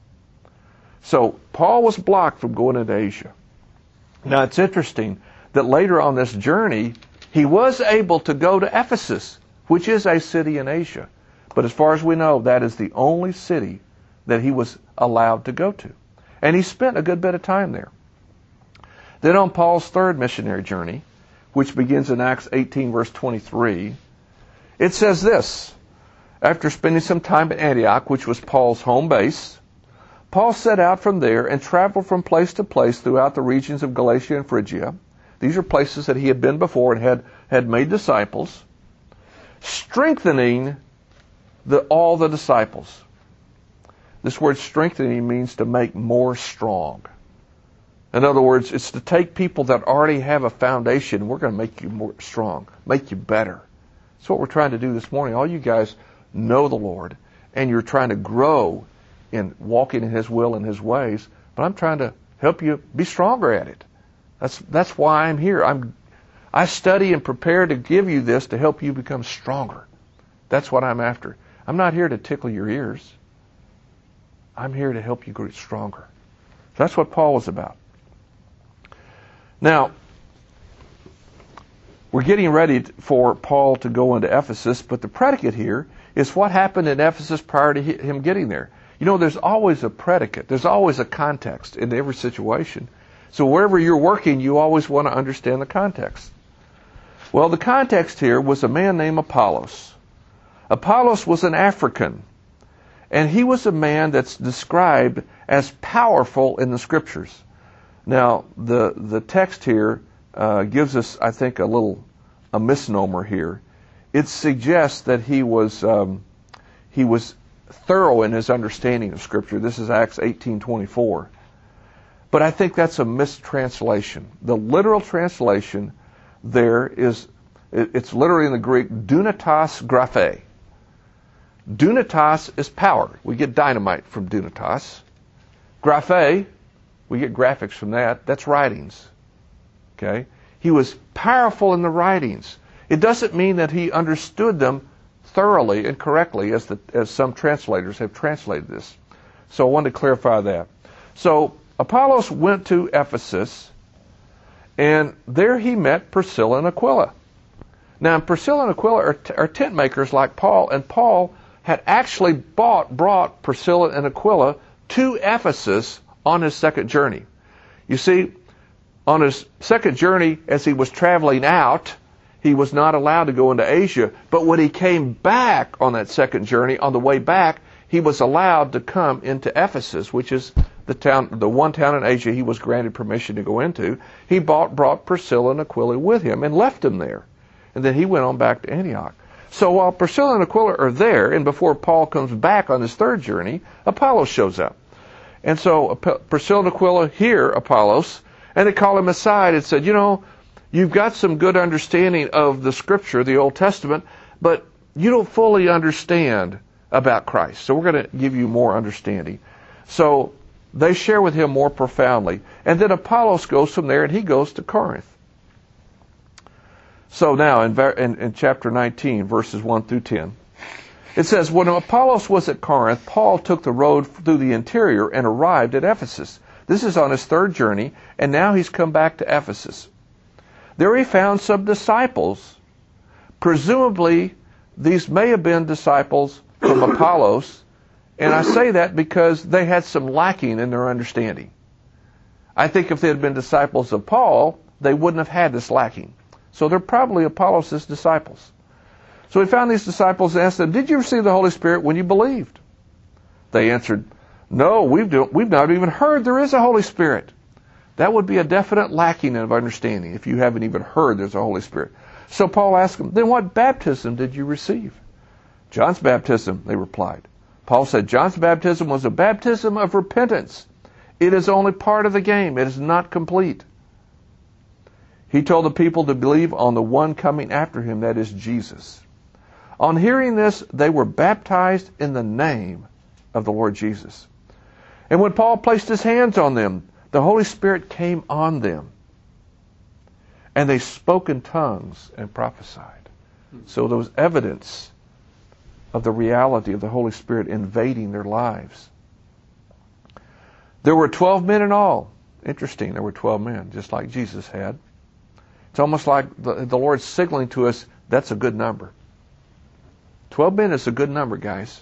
So Paul was blocked from going into Asia. Now it's interesting that later on this journey, he was able to go to Ephesus, which is a city in Asia. But as far as we know, that is the only city that he was allowed to go to. And he spent a good bit of time there. Then on Paul's third missionary journey, which begins in Acts 18, verse 23, it says this: after spending some time at Antioch, which was Paul's home base, Paul set out from there and traveled from place to place throughout the regions of Galatia and Phrygia. These are places that he had been before and had made disciples, strengthening all the disciples. This word strengthening means to make more strong. In other words, it's to take people that already have a foundation. We're going to make you more strong, make you better. That's what we're trying to do this morning. All you guys know the Lord, and you're trying to grow in walking in His will and His ways, but I'm trying to help you be stronger at it. That's why I'm here. I study and prepare to give you this to help you become stronger. That's what I'm after. I'm not here to tickle your ears. I'm here to help you grow stronger. That's what Paul was about. Now, we're getting ready for Paul to go into Ephesus, but the predicate here is what happened in Ephesus prior to him getting there. You know, there's always a predicate. There's always a context in every situation. So wherever you're working, you always want to understand the context. Well, the context here was a man named Apollos. Apollos was an African, and he was a man that's described as powerful in the Scriptures. Now, the text here gives us, I think, a misnomer here. It suggests that he was thorough in his understanding of Scripture. This is Acts 18:24. But I think that's a mistranslation. The literal translation there is, it's literally in the Greek, dunatos graphe. Dunatos is power. We get dynamite from dunatos. Graphe, we get graphics from that. That's writings. Okay? He was powerful in the writings. It doesn't mean that he understood them thoroughly and correctly as some translators have translated this. So I wanted to clarify that. So Apollos went to Ephesus, and there he met Priscilla and Aquila. Now, Priscilla and Aquila are tent makers like Paul, and Paul had actually brought Priscilla and Aquila to Ephesus on his second journey. You see, on his second journey, as he was traveling out, he was not allowed to go into Asia. But when he came back on that second journey, on the way back, he was allowed to come into Ephesus, which is the one town in Asia he was granted permission to go into. He brought Priscilla and Aquila with him and left them there. And then he went on back to Antioch. So while Priscilla and Aquila are there, and before Paul comes back on his third journey, Apollos shows up. And so Priscilla and Aquila hear Apollos, and they call him aside and said, you've got some good understanding of the Scripture, the Old Testament, but you don't fully understand about Christ. So we're going to give you more understanding. So they share with him more profoundly. And then Apollos goes from there, and he goes to Corinth. So now in chapter 19, verses 1 through 10, it says, when Apollos was at Corinth, Paul took the road through the interior and arrived at Ephesus. This is on his third journey, and now he's come back to Ephesus. There he found some disciples. Presumably, these may have been disciples from Apollos, and I say that because they had some lacking in their understanding. I think if they had been disciples of Paul, they wouldn't have had this lacking. So they're probably Apollos' disciples. So he found these disciples and asked them, did you receive the Holy Spirit when you believed? They answered, no, we've not even heard there is a Holy Spirit. That would be a definite lacking of understanding if you haven't even heard there's a Holy Spirit. So Paul asked them, then what baptism did you receive? John's baptism, they replied. Paul said, John's baptism was a baptism of repentance. It is only part of the game. It is not complete. He told the people to believe on the one coming after him, that is Jesus. On hearing this, they were baptized in the name of the Lord Jesus. And when Paul placed his hands on them, the Holy Spirit came on them. And they spoke in tongues and prophesied. So there was evidence of the reality of the Holy Spirit invading their lives. There were 12 men in all. Interesting, there were 12 men, just like Jesus had. It's almost like the Lord signaling to us, that's a good number. 12 men is a good number, guys.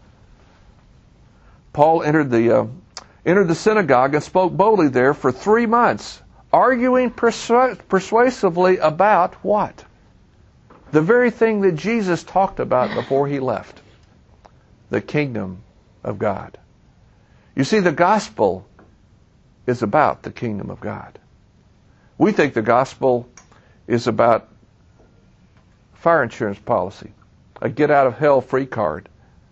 Paul entered the synagogue and spoke boldly there for 3 months, arguing persuasively about what? The very thing that Jesus talked about before he left. The kingdom of God. You see, the gospel is about the kingdom of God. We think the gospel is about fire insurance policy, a get-out-of-hell-free card.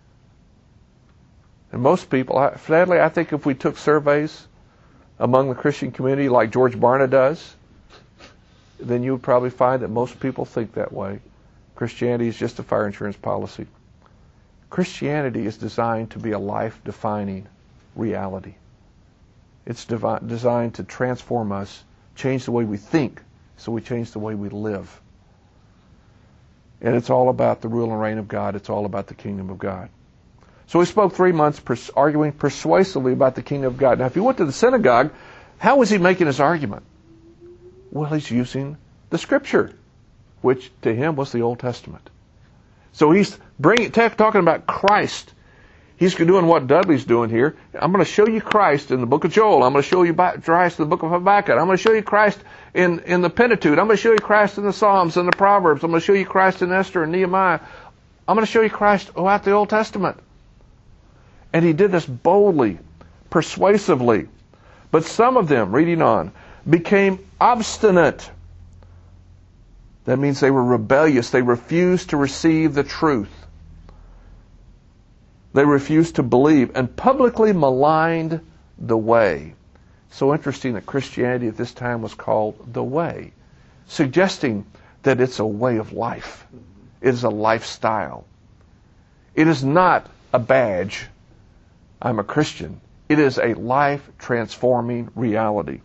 And most people, sadly, I think if we took surveys among the Christian community like George Barna does, then you would probably find that most people think that way. Christianity is just a fire insurance policy. Christianity is designed to be a life-defining reality. It's designed to transform us, change the way we think, so we change the way we live. And it's all about the rule and reign of God. It's all about the kingdom of God. So he spoke 3 months arguing persuasively about the kingdom of God. Now, if you went to the synagogue, how was he making his argument? Well, he's using the Scripture, which to him was the Old Testament. So he's talking about Christ. He's doing what Dudley's doing here. I'm going to show you Christ in the book of Joel. I'm going to show you Christ in the book of Habakkuk. I'm going to show you Christ in the Pentateuch. I'm going to show you Christ in the Psalms and the Proverbs. I'm going to show you Christ in Esther and Nehemiah. I'm going to show you Christ throughout the Old Testament. And he did this boldly, persuasively. But some of them, reading on, became obstinate. That means they were rebellious. They refused to receive the truth. They refused to believe and publicly maligned the way. So interesting that Christianity at this time was called the way, suggesting that it's a way of life. It is a lifestyle. It is not a badge. I'm a Christian. It is a life-transforming reality.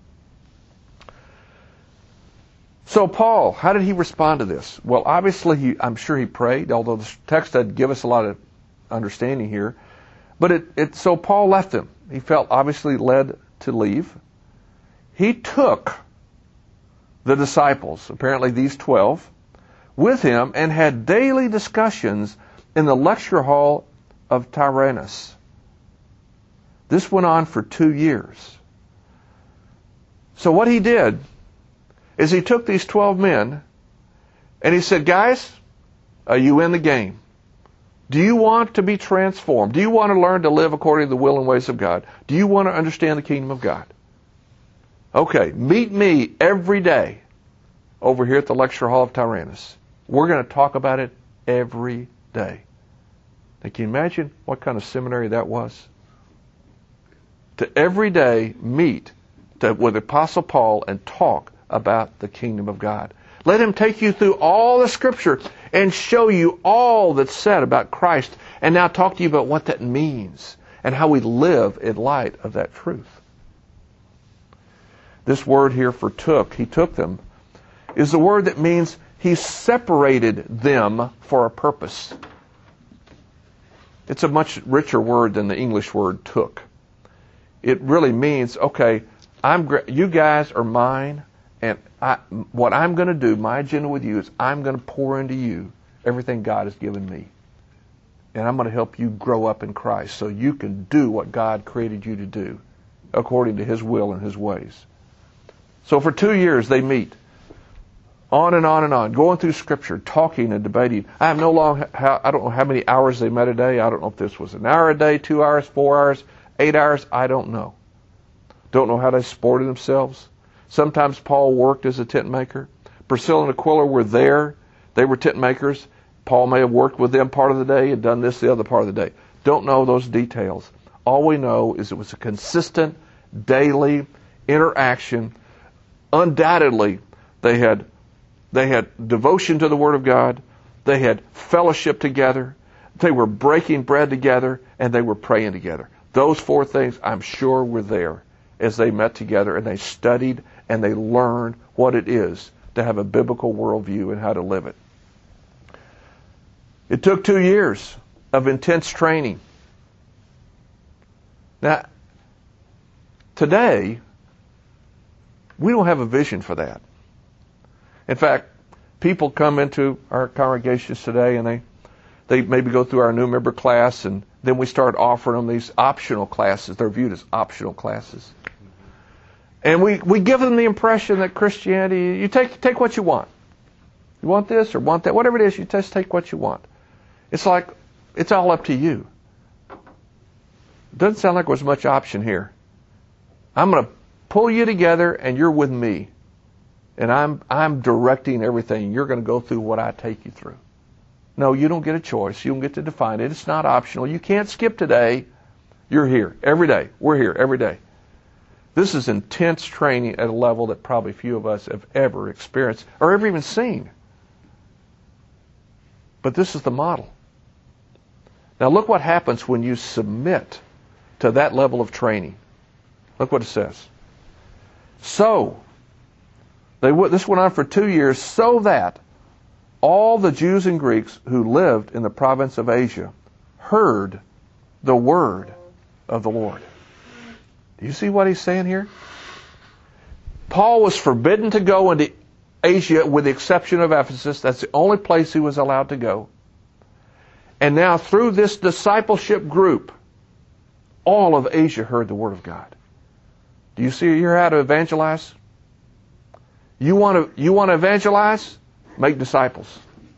So Paul, how did he respond to this? Well, obviously, I'm sure he prayed, although the text doesn't give us a lot of understanding here. But so Paul left them. He felt obviously led to leave. He took the disciples, apparently these 12, with him and had daily discussions in the lecture hall of Tyrannus. This went on for 2 years. So what he did is he took these 12 men and he said, guys, are you in the game? Do you want to be transformed? Do you want to learn to live according to the will and ways of God? Do you want to understand the kingdom of God? Okay, meet me every day over here at the lecture hall of Tyrannus. We're going to talk about it every day. Now, can you imagine what kind of seminary that was? To every day meet with Apostle Paul and talk about the kingdom of God. Let him take you through all the Scripture and show you all that's said about Christ, and now talk to you about what that means and how we live in light of that truth. This word here for took, he took them, is the word that means He separated them for a purpose. It's a much richer word than the English word took. It really means, okay, you guys are mine, and what I'm going to do, my agenda with you is I'm going to pour into you everything God has given me. And I'm going to help you grow up in Christ so you can do what God created you to do according to His will and His ways. So for 2 years they meet, on and on and on, going through Scripture, talking and debating. I don't know how many hours they met a day. I don't know if this was an hour a day, 2 hours, 4 hours, 8 hours. I don't know. Don't know how they supported themselves. Sometimes Paul worked as a tent maker. Priscilla and Aquila were there. They were tent makers. Paul may have worked with them part of the day and done this the other part of the day. Don't know those details. All we know is it was a consistent, daily interaction. Undoubtedly, they had devotion to the Word of God. They had fellowship together. They were breaking bread together, and they were praying together. Those 4 things, I'm sure, were there as they met together, and they studied, and they learned what it is to have a biblical worldview and how to live it. It took 2 years of intense training. Now, today, we don't have a vision for that. In fact, people come into our congregations today and they maybe go through our new member class, and then we start offering them these optional classes. They're viewed as optional classes. And we give them the impression that Christianity, you take what you want. You want this or want that, whatever it is, you just take what you want. It's like, it's all up to you. Doesn't sound like there's much option here. I'm going to pull you together and you're with me. And I'm directing everything. You're going to go through what I take you through. No, you don't get a choice. You don't get to define it. It's not optional. You can't skip today. You're here every day. We're here every day. This is intense training at a level that probably few of us have ever experienced or ever even seen. But this is the model. Now look what happens when you submit to that level of training. Look what it says. So, this went on for 2 years, so that all the Jews and Greeks who lived in the province of Asia heard the word of the Lord. Do you see what he's saying here? Paul was forbidden to go into Asia with the exception of Ephesus. That's the only place he was allowed to go. And now through this discipleship group, all of Asia heard the word of God. Do you see here how to evangelize? You want to evangelize? Make disciples.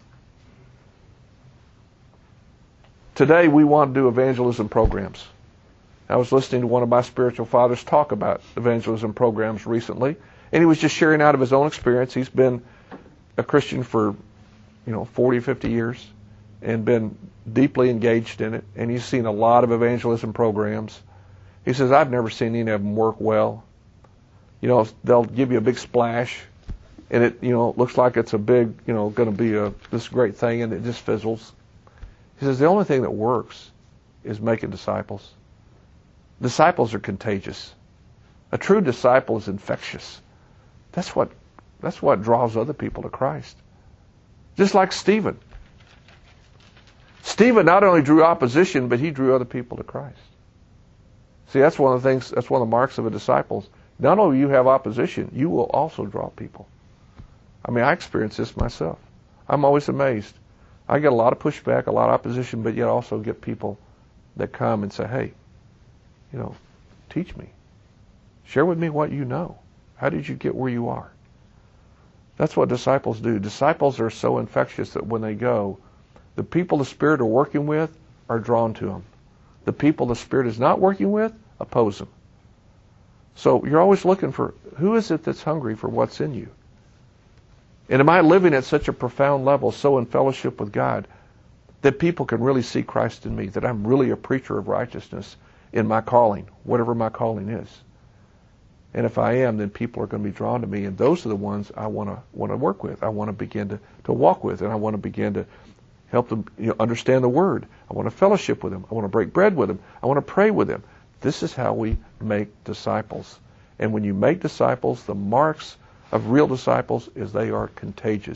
Today we want to do evangelism programs. I was listening to one of my spiritual fathers talk about evangelism programs recently, and he was just sharing out of his own experience. He's been a Christian for 40, 50 years and been deeply engaged in it, and he's seen a lot of evangelism programs. He says, I've never seen any of them work well. They'll give you a big splash, and it looks like it's a big, going to be this great thing, and it just fizzles. He says the only thing that works is making disciples. Disciples are contagious. A true disciple is infectious. That's what draws other people to Christ. Just like Stephen. Stephen not only drew opposition, but he drew other people to Christ. See, that's one of the marks of a disciple. Not only you have opposition, you will also draw people. I mean, I experience this myself. I'm always amazed. I get a lot of pushback, a lot of opposition, but yet also get people that come and say, hey, teach me. Share with me what you know. How did you get where you are? That's what disciples do. Disciples are so infectious that when they go, the people the Spirit are working with are drawn to them. The people the Spirit is not working with oppose them. So you're always looking for, who is it that's hungry for what's in you? And am I living at such a profound level, so in fellowship with God, that people can really see Christ in me, that I'm really a preacher of righteousness in my calling, whatever my calling is. And if I am, then people are going to be drawn to me, and those are the ones I want to work with. I want to begin to walk with, and I want to begin to help them understand the Word. I want to fellowship with them. I want to break bread with them. I want to pray with them. This is how we make disciples. And when you make disciples, the marks of real disciples is they are contagious.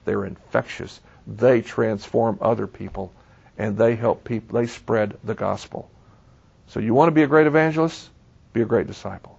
they're infectious. They transform other people, and they help people. They spread the gospel. So you want to be a great evangelist? Be a great disciple.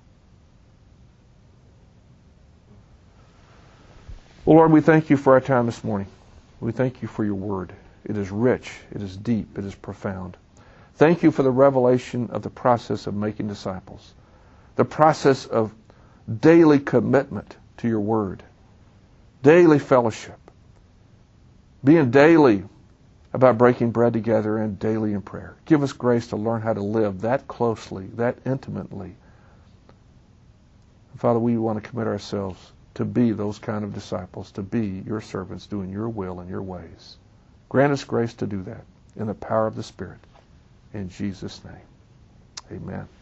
Well, Lord, we thank you for our time this morning. We thank you for your word. It is rich, it is deep, it is profound. Thank you for the revelation of the process of making disciples, the process of daily commitment to your word, daily fellowship, being daily about breaking bread together and daily in prayer. Give us grace to learn how to live that closely, that intimately. Father, we want to commit ourselves to be those kind of disciples, to be your servants doing your will and your ways. Grant us grace to do that in the power of the Spirit. In Jesus' name, amen.